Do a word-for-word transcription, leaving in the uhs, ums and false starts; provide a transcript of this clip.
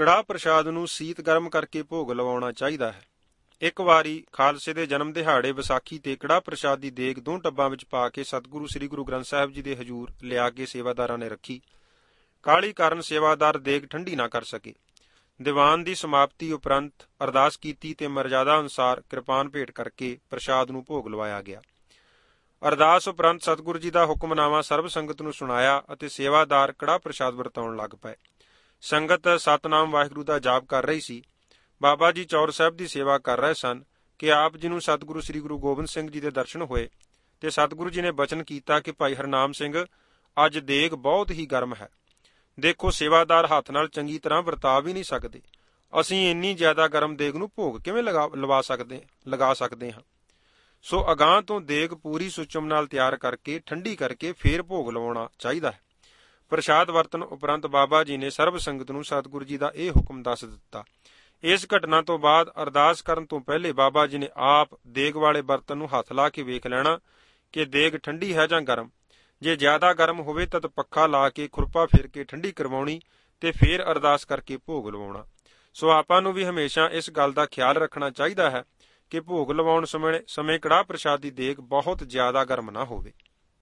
ਕੜਾਹ ਪ੍ਰਸ਼ਾਦ ਨੂੰ ਸੀਤ ਗਰਮ ਕਰਕੇ ਭੋਗ ਲਵਾਉਣਾ ਚਾਹੀਦਾ ਹੈ। ਇੱਕ ਵਾਰੀ ਖਾਲਸੇ ਦੇ ਜਨਮ ਦਿਹਾੜੇ ਵਿਸਾਖੀ ਤੇ ਕੜਾਹ ਪ੍ਰਸ਼ਾਦ ਦੀ ਦੇਗ ਦੋ ਟੱਬਾਂ ਵਿੱਚ ਪਾ ਕੇ ਸਤਿਗੁਰੂ ਸ੍ਰੀ ਗੁਰੂ ਗ੍ਰੰਥ ਸਾਹਿਬ ਜੀ ਦੇ ਹਜ਼ੂਰ ਲਿਆ ਕੇ ਸੇਵਾਦਾਰਾਂ ਨੇ ਰੱਖੀ। ਕਾਹਲੀ ਕਾਰਨ ਸੇਵਾਦਾਰ ਦੇਗ ਠੰਡੀ ਨਾ ਕਰ ਸਕੇ। ਦੀਵਾਨ ਦੀ ਸਮਾਪਤੀ ਉਪਰੰਤ ਅਰਦਾਸ ਕੀਤੀ ਤੇ ਮਰਜ਼ਾਦਾ ਅਨੁਸਾਰ ਕਿਰਪਾਨ ਭੇਟ ਕਰਕੇ ਪ੍ਰਸ਼ਾਦ ਨੂੰ ਭੋਗ ਲਵਾਇਆ ਗਿਆ। ਅਰਦਾਸ ਉਪਰੰਤ ਸਤਿਗੁਰੂ ਜੀ ਦਾ ਹੁਕਮਨਾਮਾ ਸਰਬ ਸੰਗਤ ਨੂੰ ਸੁਣਾਇਆ ਅਤੇ ਸੇਵਾਦਾਰ ਕੜਾਹ ਪ੍ਰਸ਼ਾਦ ਵਰਤਾਉਣ ਲੱਗ ਪਏ। ਸੰਗਤ ਸਤਨਾਮ ਵਾਹਿਗੁਰੂ ਦਾ ਜਾਪ ਕਰ ਰਹੀ ਸੀ। ਬਾਬਾ ਜੀ ਚੌਰ ਸਾਹਿਬ ਦੀ ਸੇਵਾ ਕਰ ਰਹੇ ਸਨ ਕਿ ਆਪ ਜੀ ਨੂੰ ਸਤਿਗੁਰੂ ਸ੍ਰੀ ਗੁਰੂ ਗੋਬਿੰਦ ਸਿੰਘ ਜੀ ਦੇ ਦਰਸ਼ਨ ਹੋਏ ਤੇ ਸਤਿਗੁਰੂ ਜੀ ਨੇ ਬਚਨ ਕੀਤਾ ਕਿ ਭਾਈ ਹਰਨਾਮ ਸਿੰਘ, ਅੱਜ ਦੇਗ ਬਹੁਤ ਹੀ ਗਰਮ ਹੈ। ਦੇਖੋ, ਸੇਵਾਦਾਰ ਹੱਥ ਨਾਲ ਚੰਗੀ ਤਰ੍ਹਾਂ ਵਰਤਾ ਵੀ ਨਹੀਂ ਸਕਦੇ। ਅਸੀਂ ਇੰਨੀ ਜ਼ਿਆਦਾ ਗਰਮ ਦੇਗ ਨੂੰ ਭੋਗ ਕਿਵੇਂ ਲਗਾ ਲਵਾ ਸਕਦੇ ਲਗਾ ਸਕਦੇ ਹਾਂ। ਸੋ ਅਗਾਂਹ ਤੋਂ ਦੇਗ ਪੂਰੀ ਸੁਚਮ ਨਾਲ ਤਿਆਰ ਕਰਕੇ ਠੰਡੀ ਕਰਕੇ ਫੇਰ ਭੋਗ ਲਵਾਉਣਾ ਚਾਹੀਦਾ ਹੈ। ਪ੍ਰਸ਼ਾਦ ਵਰਤਨ ਉਪਰੰਤ ਬਾਬਾ ਜੀ ਨੇ ਸਰਬ ਸੰਗਤ ਨੂੰ ਸਤਿਗੁਰੂ ਜੀ ਦਾ ਇਹ ਹੁਕਮ ਦੱਸ ਦਿੱਤਾ। ਇਸ ਘਟਨਾ ਤੋਂ ਬਾਅਦ ਅਰਦਾਸ ਕਰਨ ਤੋਂ ਪਹਿਲੇ ਬਾਬਾ ਜੀ ਨੇ ਆਪ ਦੇਗ ਵਾਲੇ ਬਰਤਨ ਨੂੰ ਹੱਥ ਲਾ ਕੇ ਵੇਖ ਲੈਣਾ ਕਿ ਦੇਗ ਠੰਡੀ ਹੈ ਜਾਂ ਗਰਮ। ਜੇ ਜ਼ਿਆਦਾ ਗਰਮ ਹੋਵੇ ਤਾਂ ਪੱਖਾ ਲਾ ਕੇ ਖੁਰਪਾ ਫੇਰ ਕੇ ਠੰਡੀ ਕਰਵਾਉਣੀ ਤੇ ਫੇਰ ਅਰਦਾਸ ਕਰਕੇ ਭੋਗ ਲਵਾਉਣਾ। ਸੋ ਆਪਾਂ ਨੂੰ ਵੀ ਹਮੇਸ਼ਾ ਇਸ ਗੱਲ ਦਾ ਖਿਆਲ ਰੱਖਣਾ ਚਾਹੀਦਾ ਹੈ ਕਿ ਭੋਗ ਲਵਾਉਣ ਸਮੇਂ ਸਮੇਂ ਕੜਾਹ ਪ੍ਰਸ਼ਾਦ ਦੀ ਦੇਗ ਬਹੁਤ ਜ਼ਿਆਦਾ ਗਰਮ ਨਾ ਹੋਵੇ।